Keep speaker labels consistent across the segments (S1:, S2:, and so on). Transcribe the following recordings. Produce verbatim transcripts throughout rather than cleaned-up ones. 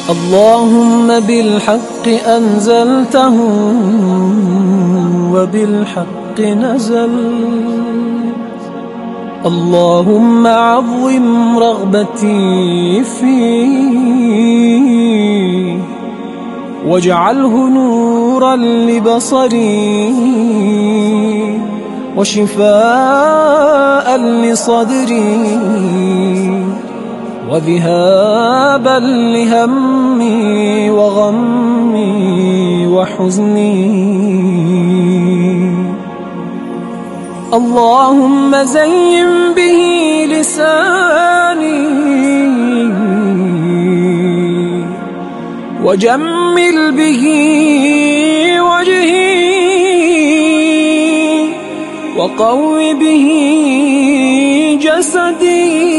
S1: اللهم بالحق أنزلته وبالحق نزل. اللهم عظم رغبتي فيه واجعله نورا لبصري وشفاء لصدري وذهابا لهمي وغمي وحزني. اللهم زين به لساني وجمل به وجهي وقو به جسدي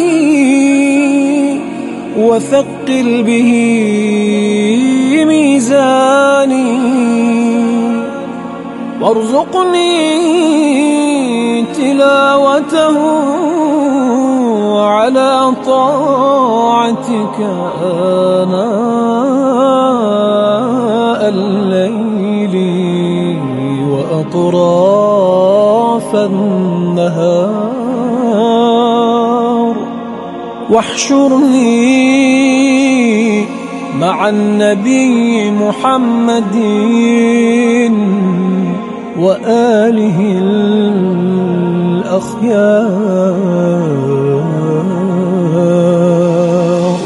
S1: وثقل به ميزاني وارزقني تلاوته على طاعتك آناء الليل وأطراف النهار واحشرني مع النبي محمد وآله الأخيار.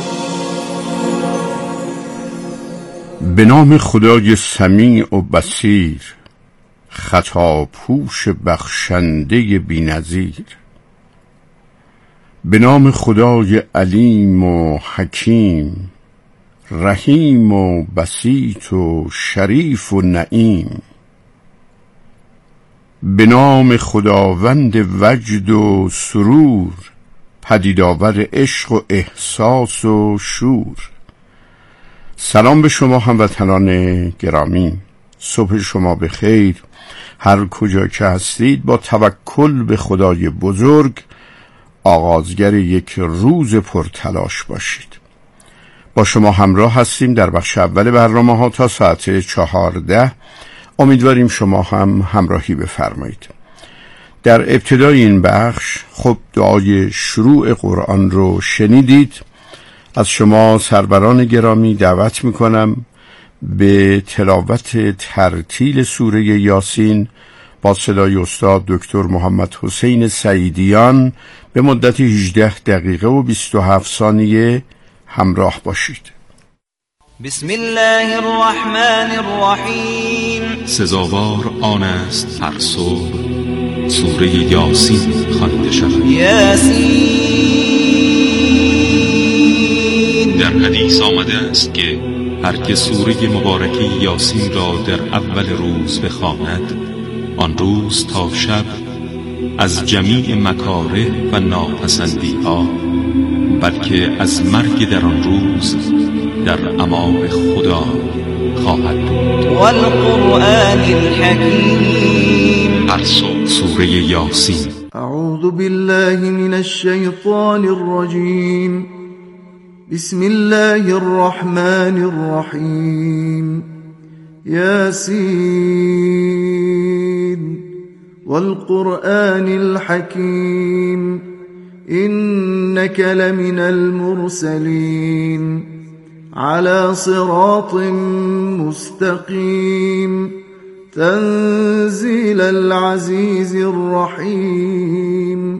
S2: به نام خدای سمیع و بصیر، خطاپوش بخشنده بی‌نظیر. به نام خدای علیم و حکیم، رحیم و بسیط و شریف و نعیم. به نام خداوند وجد و سرور، پدیدآور عشق و احساس و شور. سلام به شما هموطنان گرامی، صبح شما به خیر. هر کجا که هستید با توکل به خدای بزرگ آغازگر یک روز پرتلاش باشید. با شما همراه هستیم در بخش اول برنامه ها تا ساعت چهارده. امیدواریم شما هم همراهی بفرمایید. در ابتدای این بخش خب دعای شروع قرآن رو شنیدید. از شما سروران گرامی دعوت میکنم به تلاوت ترتیل سوره یاسین با صدای استاد دکتر محمد حسین سعیدیان به مدت هجده دقیقه و بیست و هفت ثانیه همراه باشید.
S3: بسم الله الرحمن الرحیم.
S4: سزاوار آن است هر صبح سوره یاسین خوانده شود.
S3: یاسین.
S4: در حدیث آمده است که هر که سوره مبارکه یاسین را در اول روز بخواند، آن روز تا شب از جمیع مکاره و ناپسندی ها، بلکه از مرگ در آن روز در امان خدا خواهد بود.
S3: والقرآن الحکیم.
S4: هر صبح سوره یاسین.
S5: اعوذ بالله من الشیطان الرجیم. بسم الله الرحمن الرحیم. یاسین والقرآن الحکیم. إنك لمن المرسلين على صراط مستقيم تنزيل العزيز الرحيم.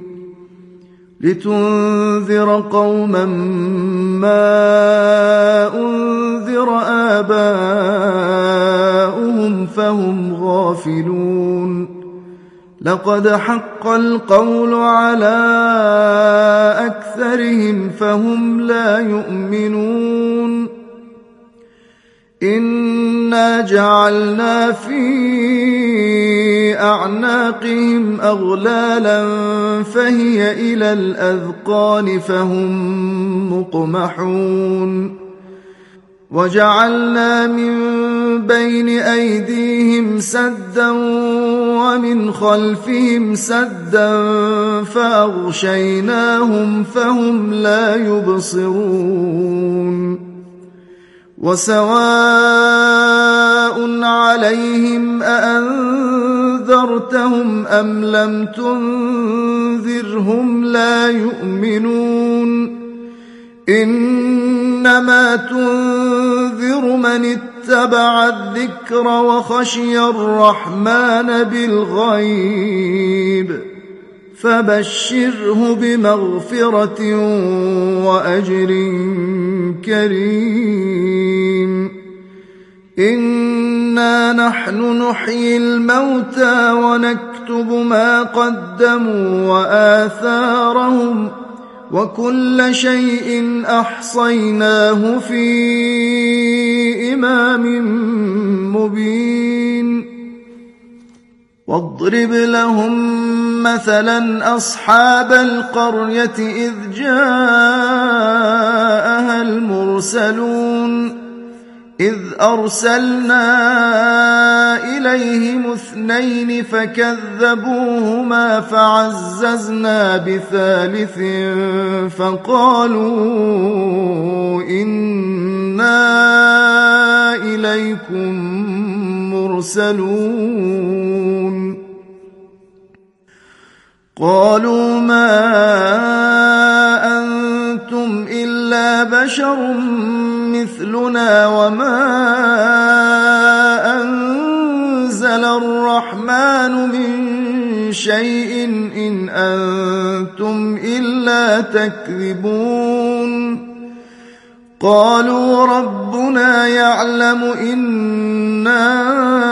S5: لتنذر قوما ما أنذر آباؤهم فهم غافلون. لقد حق القول على أكثرهم فهم لا يؤمنون. إنا جعلنا في أعناقهم أغلالا فهي إلى الأذقان فهم مقمحون. وجعلنا من بين أيديهم سدا ومن خلفهم سدا فأغشيناهم فهم لا يبصرون. وسواء عليهم أأنذرتهم أم لم تنذرهم لا يؤمنون إنما تنذر من اتبع الذكر وخشي الرحمن بالغيب فبشره بمغفرة وأجر كريم إنا نحن نحيي الموتى ونكتب ما قدموا وآثارهم وكل شيء أحصيناه في إمام مبين واضرب لهم مثلا أصحاب القرية إذ جاءها المرسلون إذ أرسلنا إليهم اثنين فكذبوهما فعززنا بثالث فقالوا إنا إليكم مرسلون قالوا ما أنتم إلا بشر مثلنا وما أنزل الرحمن من شيء إن أنتم إلا تكذبون قالوا ربنا يعلم إنا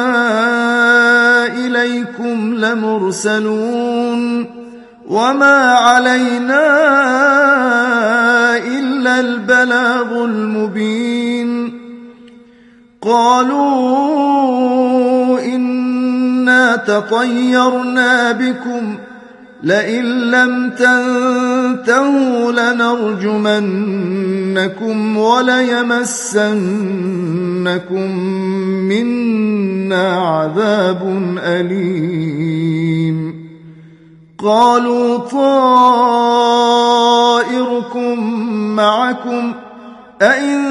S5: إليكم لمرسلون وما علينا إلا البلاغ المبين قالوا إنا تطيرنا بكم لئن لم تنتهوا لنرجمنكم وليمسنكم منا عذاب أليم قالوا طائركم معكم أئن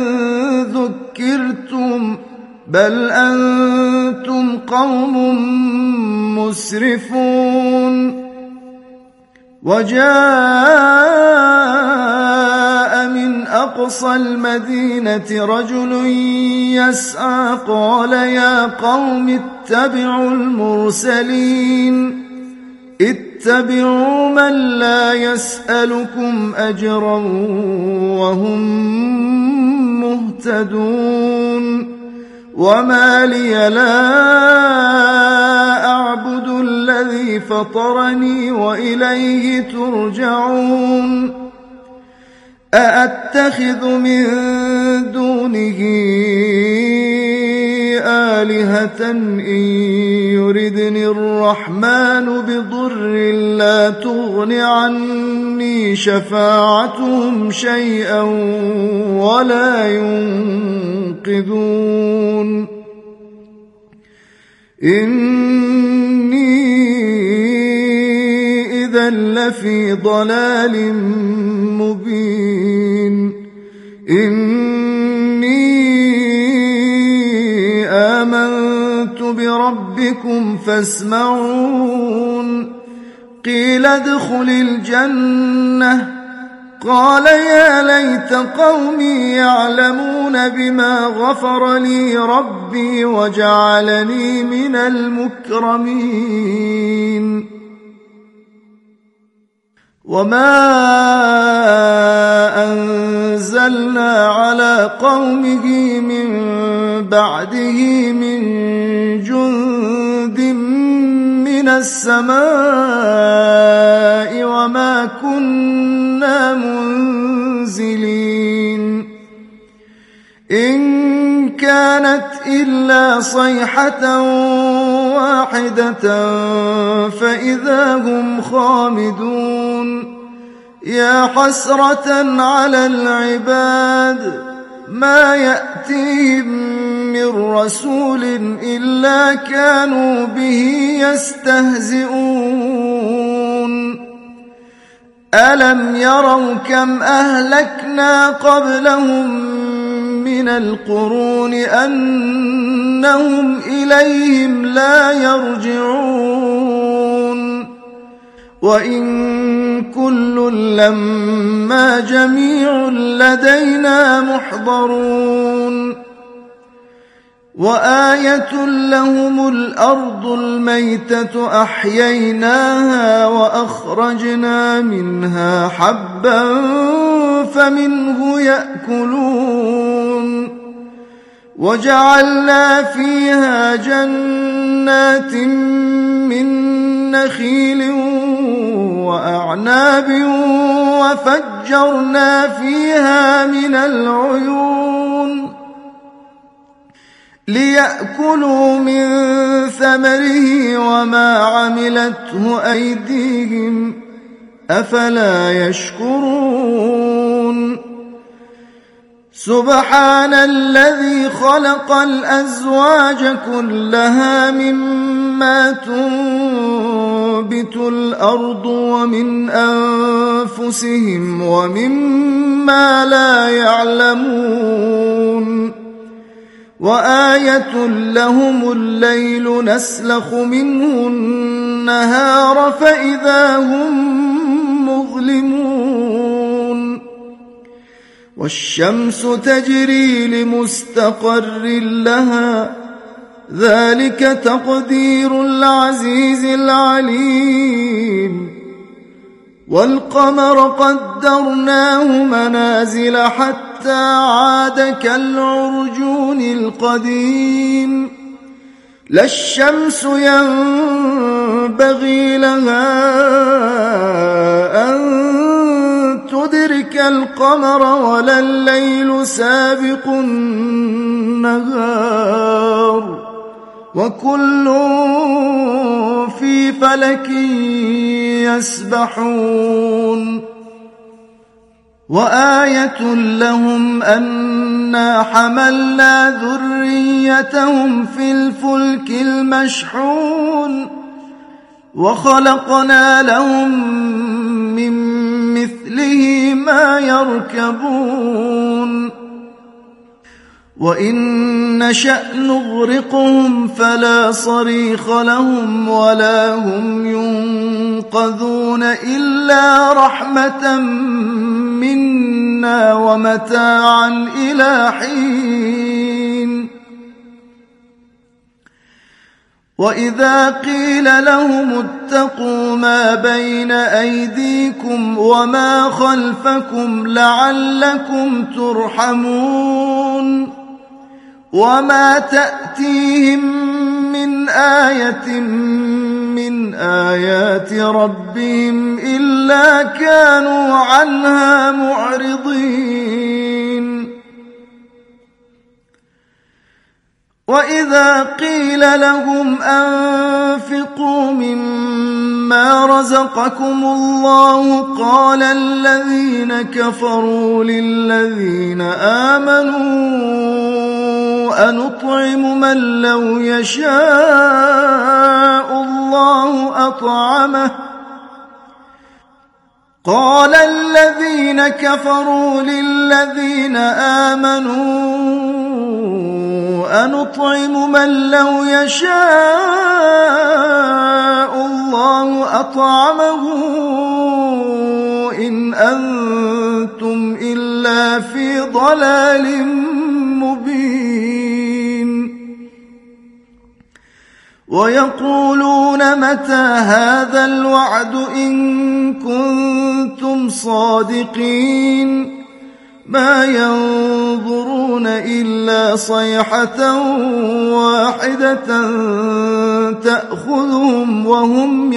S5: ذكرتم بل أنتم قوم مسرفون وجاء من أقصى المدينة رجل يسعى قال يا قوم اتبعوا المرسلين اتبعوا من لا يسألكم أجرا وهم مهتدون وما لي لا أعبد الذي فطرني وإليه ترجعون أأتخذ من دونه آلهة إن يردني الرحمن بضر لا تغن عني شفاعتهم شيئا ولا ينقذون إني إذا لفي ضلال مبين إني آمنت بربكم فاسمعون قيل ادخل الجنة قال يا ليت قومي يعلمون بما غفر لي ربي وجعلني من المكرمين وما أنزلنا على قومه من بعده من جند من السماء وما كنا منزلين إن كانت إلا صيحة واحدة فإذا هم خامدون يا حسرة على العباد ما يأتيهم من رسول إلا كانوا به يستهزئون ألم يروا كم أهلكنا قبلهم من من القرون أنهم إليهم لا يرجعون وإن كل لما جميع لدينا محضرون وآية لهم الأرض الميتة أحييناها وأخرجنا منها حبا فمنه يأكلون وجعلنا فيها جنات من نخيل وأعناب وفجرنا فيها من العيون ليأكلوا من ثمره وما عملته أيديهم أفلا يشكرون سبحان الذي خلق الأزواج كلها مما تنبت الأرض ومن أنفسهم ومما لا يعلمون وآية لهم الليل نسلخ منه النهار فإذا هم مظلمون والشمس تجري لمستقر لها ذلك تقدير العزيز العليم والقمر قدرناه منازل حتى عاد كالعرجون القديم لا الشمس ينبغي لها أن تدرك القمر ولا الليل سابق النهار وكل في فلك يسبحون وآية لهم أنا حملنا ذريتهم في الفلك المشحون وخلقنا لهم من مثله ما يركبون وإن نشأ نغرقهم فلا صريخ لهم ولا هم ينقذون إلا رحمة منا ومتاعا إلى حين وإذا قيل لهم اتقوا ما بين أيديكم وما خلفكم لعلكم ترحمون وما تأتيهم من آية من آيات ربهم إلا كانوا عنها معرضين وإذا قيل لهم أنفقوا مما رزقكم الله قال الذين كفروا للذين آمنوا أنطعم من لو يشاء الله أطعمه قال الذين كفروا للذين آمنوا أنطعم من لو يشاء الله أطعمه إن أنتم إلا في ضلال مبين ويقولون متى هذا الوعد إن كنتم صادقين ما ينظرون إلا صيحة واحدة تأخذهم وهم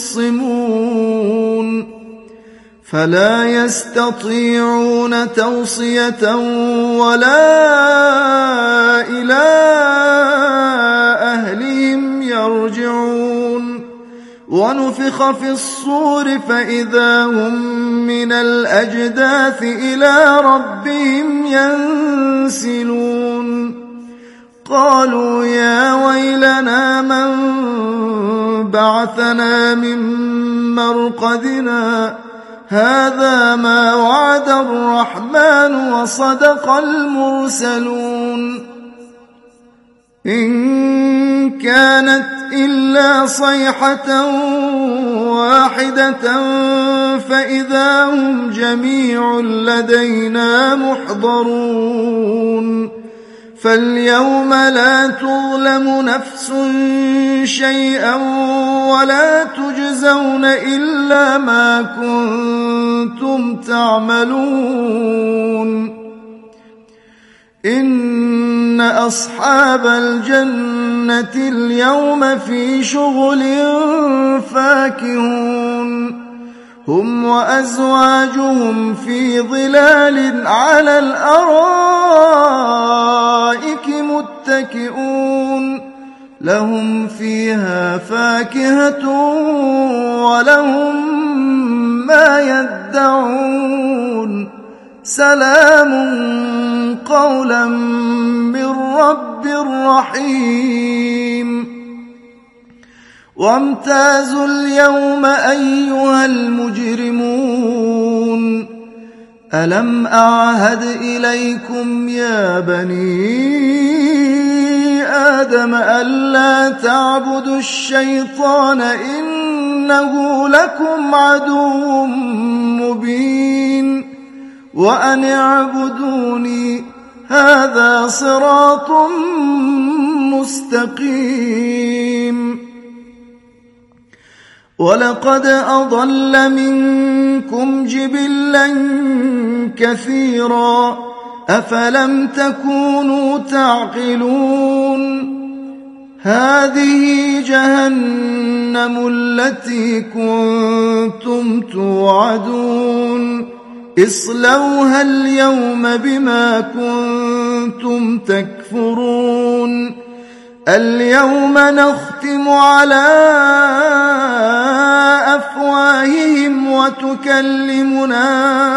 S5: يخصمون فلا يستطيعون توصية ولا إلى أهلهم يرجعون ونفخ في الصور فإذا هم من الأجداث إلى ربهم ينسلون قالوا يا ويلنا من بعثنا من مرقدنا هذا ما وعد الرحمن وصدق المرسلون إن كانت إلا صيحة واحدة فإذا هم جميع لدينا محضرون فاليوم لا تظلم نفس شيئا ولا تجزون إلا ما كنتم تعملون إن أصحاب الجنة اليوم في شغل فاكهون هم وأزواجهم في ظلال على الأرائك متكئون لهم فيها فاكهة ولهم ما يدعون سلام قولا من رب رحيم وامتازوا اليوم أيها المجرمون ألم أعهد إليكم يا بني آدم ألا تعبدوا الشيطان إنه لكم عدو مبين وأن اعبدوني هذا صراط مستقيم ولقد أضل منكم جبلا كثيرا أفلم تكونوا تعقلون هذه جهنم التي كنتم توعدون اصلوها اليوم بما كنتم تكفرون اليوم نختم على أفواههم وتكلمنا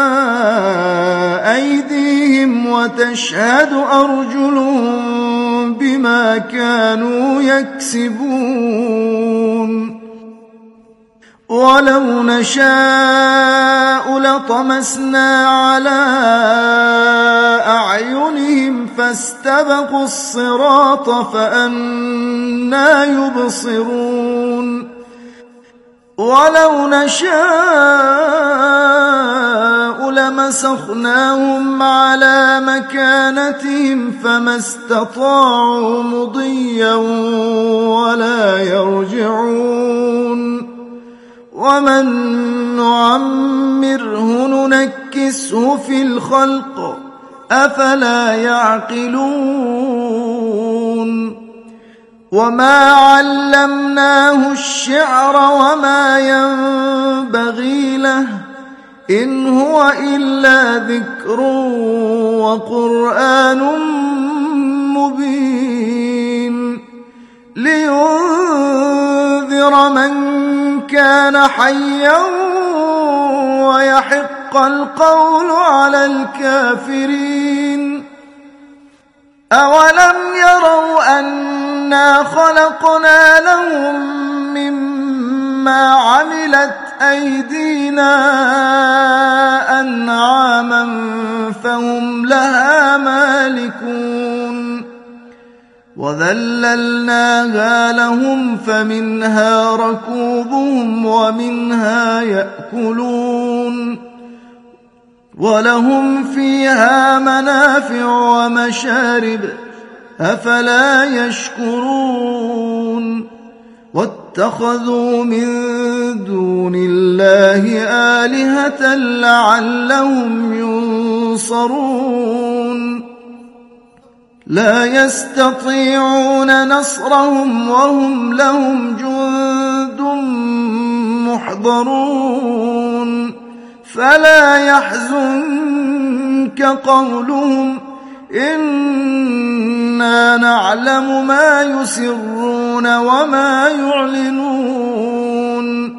S5: أيديهم وتشهد أرجلهم بما كانوا يكسبون ولو نشاء لطمسنا على أعينهم فاستبقوا الصراط فأنى يبصرون ولو نشاء لمسخناهم على مكانتهم فما استطاعوا مضيا ولا يرجعون ومن نعمره ننكسه في الخلق أفلا يعقلون وما علمناه الشعر وما ينبغي له إن هو إلا ذكر وقرآن مبين لينذر من كان حيا ويحق القول على الكافرين أولم يروا أنا خلقنا لهم مما عملت أيدينا أنعاما فهم لها مالكون وذللناها لهم فمنها ركوبهم ومنها يأكلون ولهم فيها منافع ومشارب أفلا يشكرون واتخذوا من دون الله آلهة لعلهم ينصرون لا يستطيعون نصرهم وهم لهم جند محضرون فلا يحزنك قولهم إنا نعلم ما يسرون وما يعلنون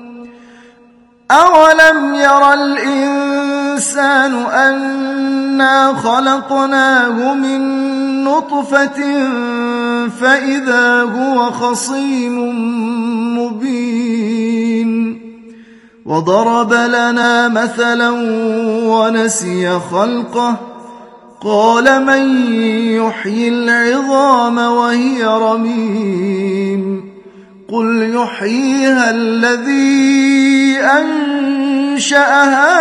S5: أولم ير الإنسان أنا خلقناه من نطفة فإذا هو خصيم مبين وضرب لنا مثلا ونسي خلقه قال من يحيي العظام وهي رميم قل يحييها الذي أنشأها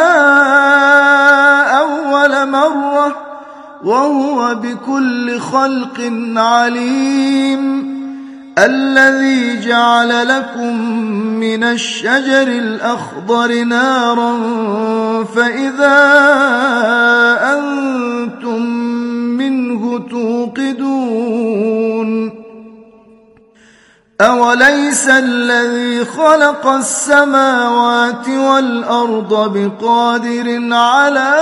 S5: أول مرة وهو بكل خلق عليم الذي جعل لكم من الشجر الأخضر نارا فإذا أنتم منه توقدون أوليس الذي خلق السماوات والأرض بقادر على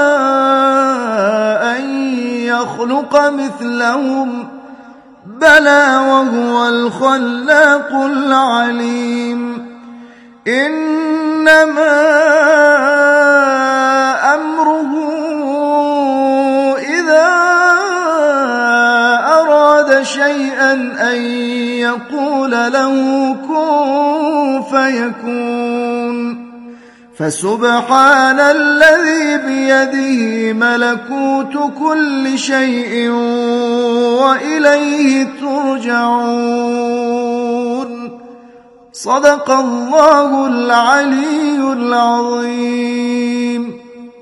S5: أن يخلق مثلهم بلى وهو الخلاق العليم إنما أمره إذا أراد شيئا أن يقول له كن فيكون فسبحان الذي بيده ملكوت كل شيء وإليه ترجعون صدق الله العلي العظيم.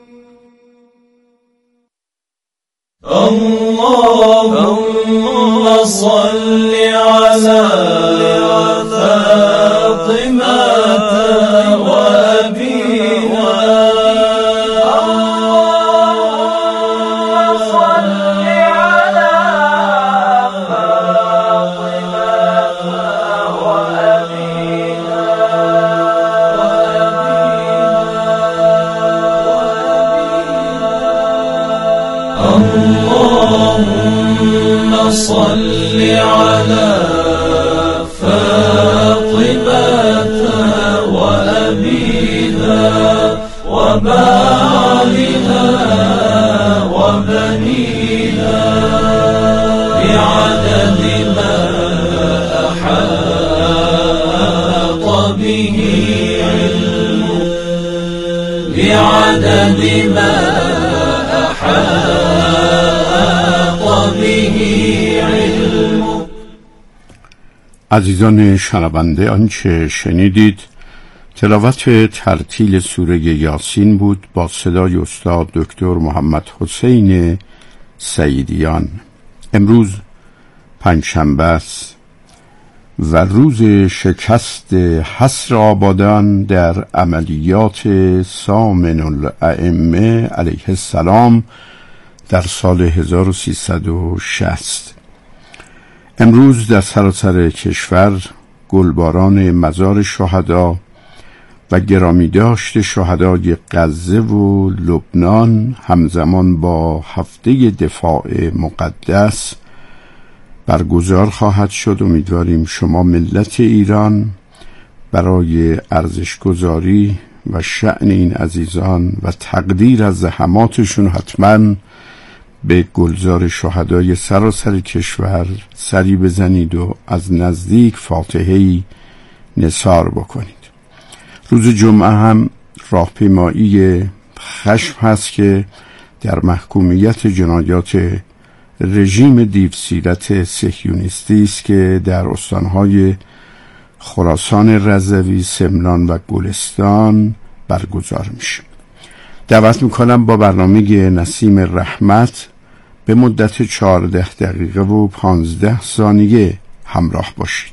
S1: اللهم صل على فاطمة وأبيها اللهم صل على فاطمة وأبيها اللهم صل على فاطمة وأبيها وبعلها وبنيها بعدد ما أحاط به علمك بعدد ما أحاط به علمك.
S2: عزیزان شنونده، آنچه شنیدید تلاوت ترتیل سوره یاسین بود با صدای استاد دکتر محمد حسین سیدیان. امروز پنجشنبه است و روز شکست حصر آبادان در عملیات سامن الائمه علیه السلام در سال هزار و سیصد و شصت. امروز در سراسر کشور گلباران مزار شهدا و گرامی داشت شهدای غزه و لبنان همزمان با هفته دفاع مقدس برگزار خواهد شد. امیدواریم شما ملت ایران برای ارزشگذاری و شأن این عزیزان و تقدیر از زحماتشون حتما به گلزار شهدای سراسر کشور سری بزنید و از نزدیک فاتحه‌ای نثار بکنید. روز جمعه هم راهپیمایی خشم هست که در محکومیت جنایات رژیم دیوسیرت صهیونیستی است که در استانهای خراسان رضوی، سمنان و گلستان برگزار میشه. دعوت میکنم با برنامه نسیم رحمت به مدت چهارده دقیقه و پانزده ثانیه همراه باشید.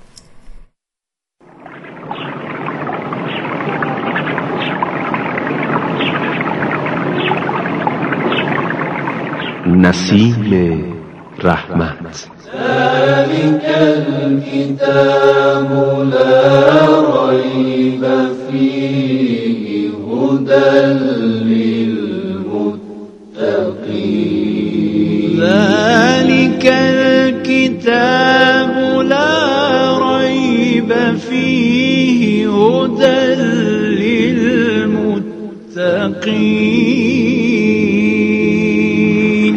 S6: نسیم رحمت.
S1: ذلك الكتاب لا ريب فيه هدى للمتقين. ذلك الكتاب لا ريب فيه هدى للمتقين.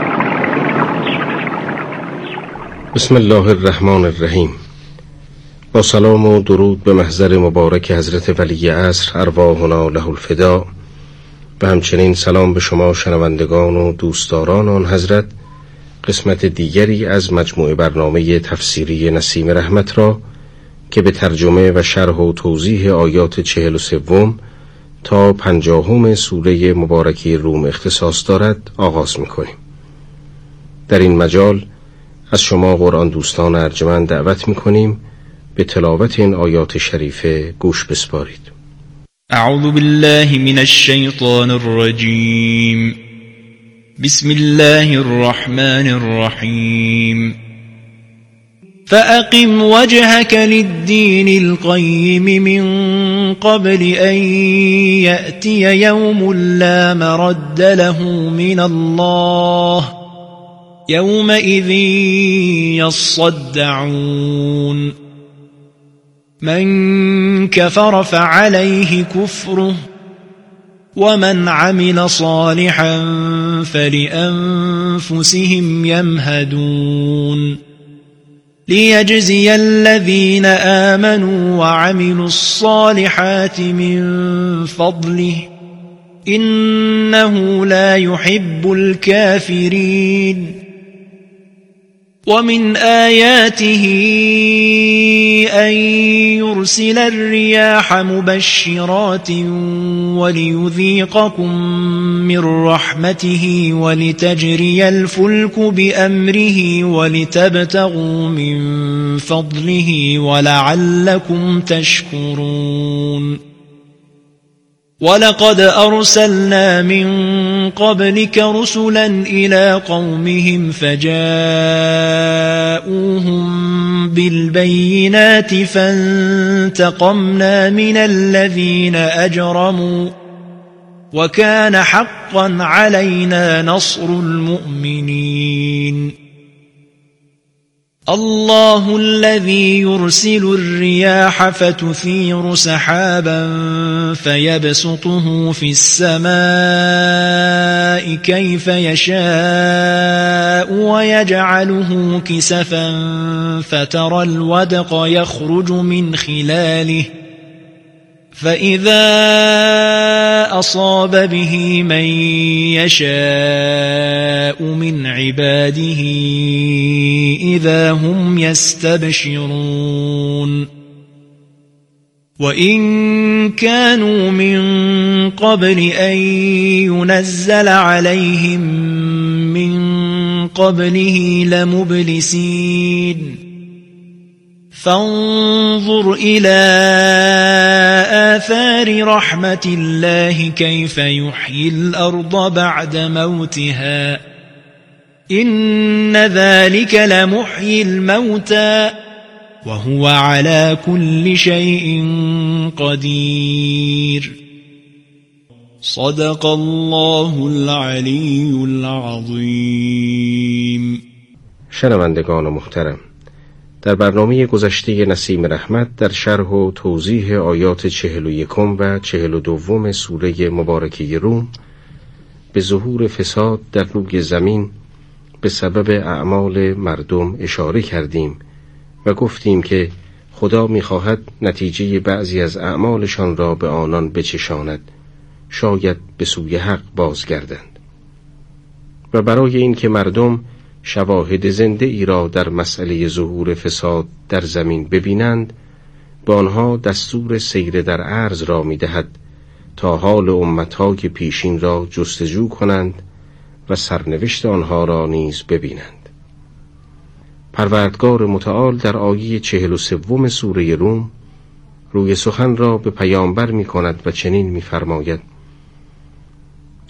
S6: بسم الله الرحمن الرحیم.
S7: با سلام و درود به محضر مبارک حضرت ولی عصر ارواحنا له الفدا و همچنین سلام به شما شنوندگان و دوستداران آن حضرت. قسمت دیگری از مجموعه برنامه تفسیری نسیم رحمت را که به ترجمه و شرح و توضیح آیات چهل و سوم تا پنجاهم سوره مبارکه روم اختصاص دارد آغاز می‌کنیم. در این مجال از شما قرآن دوستان ارجمند دعوت می‌کنیم به تلاوت این آیات شریفه گوش بسپارید.
S1: اعوذ بالله من الشیطان الرجیم. بسم الله الرحمن الرحیم. فأقم وجهك للدين القيم من قبل أن يأتي يوم لا مرد له من الله يومئذ يصدعون. من كفر فعليه كفره ومن عمل صالحا فلأنفسهم يمهدون. ليجزي الذين آمنوا وعملوا الصالحات من فضله إنه لا يحب الكافرين. ومن آياته أن يرسل الرياح مبشرات وليذيقكم من رحمته ولتجري الفلك بأمره ولتبتغوا من فضله ولعلكم تشكرون. ولقد أرسلنا من قبلك رسلا إلى قومهم فجاءوهم بالبينات فانتقمنا من الذين أجرموا وكان حقا علينا نصر المؤمنين. الله الذي يرسل الرياح فتثير سحابا فيبسطه في السماء كيف يشاء ويجعله كسفا فترى الودق يخرج من خلاله فإذا أصاب به من يشاء من عباده إذا هم يستبشرون. وإن كانوا من قبل أن ينزل عليهم من قبله لمبلسين. فانظر إلى آثار رحمة الله كيف يحيي الأرض بعد موتها إن ذلك لمحيي الموتى وهو على كل شيء قدير. صدق الله العلی العظیم.
S7: شنوندگان محترم، در برنامه گذشته نسیم رحمت در شرح و توضیح آیات چهل و یکم و چهل و دوم سوره مبارکه روم به ظهور فساد در روی زمین به سبب اعمال مردم اشاره کردیم و گفتیم که خدا می‌خواهد نتیجه بعضی از اعمالشان را به آنان بچشاند، شاید به سوی حق بازگردند. و برای این که مردم شواهد زنده ای را در مسئله ظهور فساد در زمین ببینند، به آنها دستور سیر در ارض را می‌دهد تا حال امت‌های پیشین را جستجو کنند و سرنوشت آنها را نیز ببینند. پروردگار متعال در آیه چهل و سوم سوره روم روی سخن را به پیامبر می کند و چنین می فرماید: